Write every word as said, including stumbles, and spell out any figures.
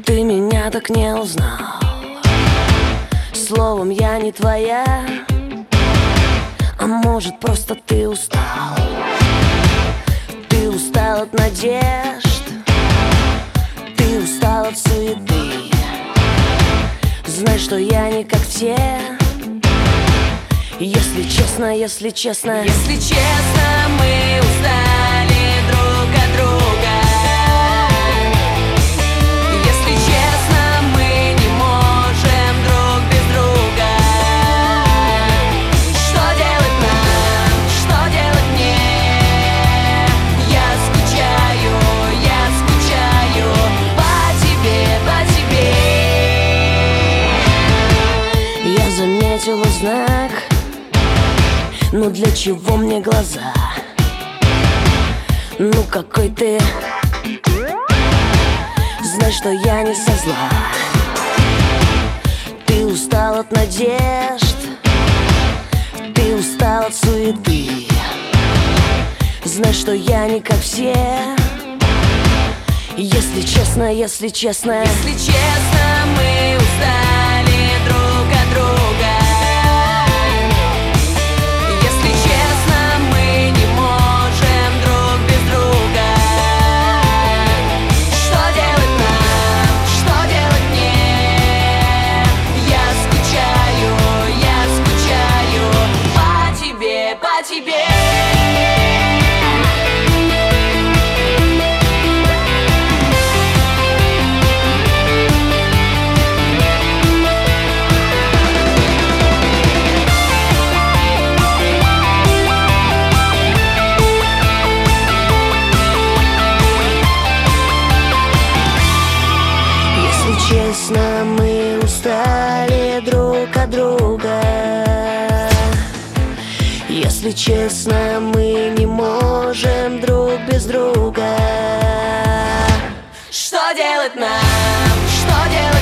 Ты меня так не узнал. Словом, я не твоя. А может, просто ты устал. Ты устал от надежд, ты устал от суеты. Знай, что я не как все. Если честно, если честно, Если честно, мы устали друг от друга. Если честно, мы не можем друг без друга. Что делать нам, что делать мне? Я скучаю, я скучаю по тебе, по тебе. я заметила знак. Ну для чего мне глаза? Ну какой ты? Знай, что я не со зла. Ты устал от надежд, ты устал от суеты. Знай, что я не как все. Если честно, если честно, Если честно, мы устали друг от друга. Тебе. если честно, мы устали друг от друга. Если честно, мы не можем друг без друга. Что делать нам? Что делать?